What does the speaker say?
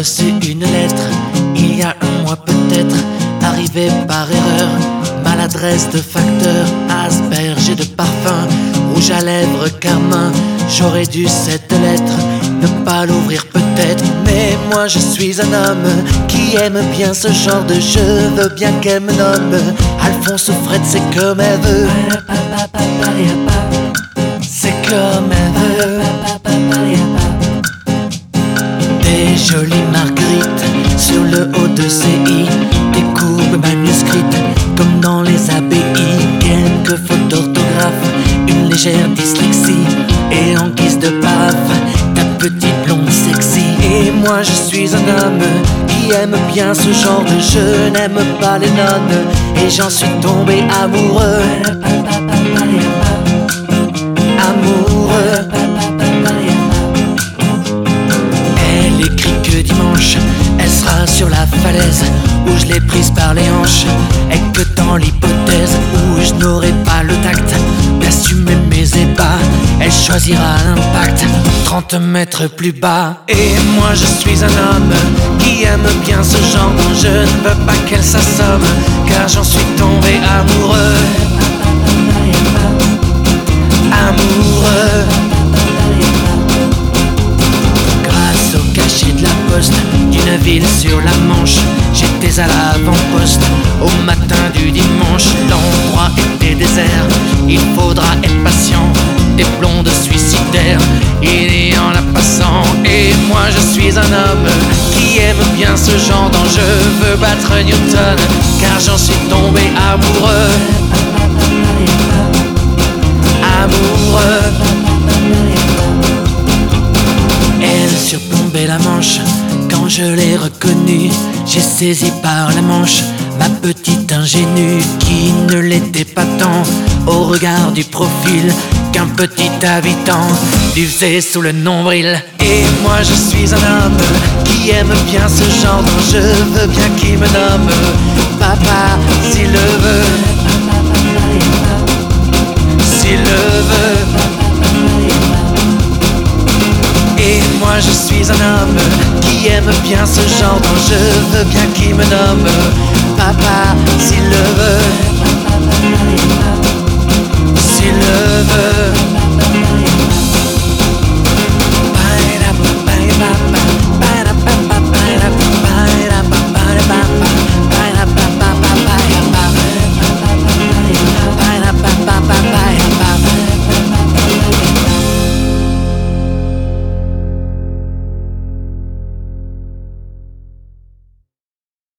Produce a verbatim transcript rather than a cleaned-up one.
reçu une lettre, il y a un mois peut-être, arrivé par erreur. Maladresse de facteur, aspergé de parfum, rouge à lèvres, carmin. J'aurais dû cette lettre ne pas l'ouvrir peut-être. Mais moi je suis un homme qui aime bien ce genre de jeu. Veux bien qu'elle me nomme Alphonse Fred, c'est comme elle veut. C'est comme elle veut. Des jolies marguerites sur le haut de C I, des courbes manuscrites comme dans les abbayes, quelques fautes d'orthographe, une légère dyslexie, et en guise de paraphe, ta petite blonde sexy. Et moi je suis un homme qui aime bien ce genre de jeu, n'aime pas les nonnes, et j'en suis tombé amoureux. Amoureux. Elle écrit que dimanche elle sera sur la falaise où je l'ai prise par les hanches, et que dans l'hypothèse où je n'aurai pas le tact d'assumer mes ébats, elle choisira l'impact trente mètres plus bas. Et moi je suis un homme qui aime bien ce genre dont je ne veux pas qu'elle s'assomme, car j'en suis tombé amoureux. Amoureux. Grâce au cachet de la poste d'une ville sur la Manche, j'étais à l'avant-poste au matin du dimanche. L'endroit était désert, il faudra être patient. Des blondes suicidaires, il y en a passant. Et moi je suis un homme qui aime bien ce genre dont je veux battre Newton, car j'en suis tombé amoureux. Amoureux. Elle surplombait la Manche. Quand je l'ai reconnue, j'ai saisi par la manche ma petite ingénue, qui ne l'était pas tant au regard du profil qu'un petit habitant du faisait sous le nombril. Et moi je suis un homme qui aime bien ce genre dont je veux bien qu'il me nomme papa s'il le veut. S'il le veut. Et moi je suis un homme qui aime bien ce genre dont je veux bien qu'il me nomme papa s'il le veut. S'il le veut.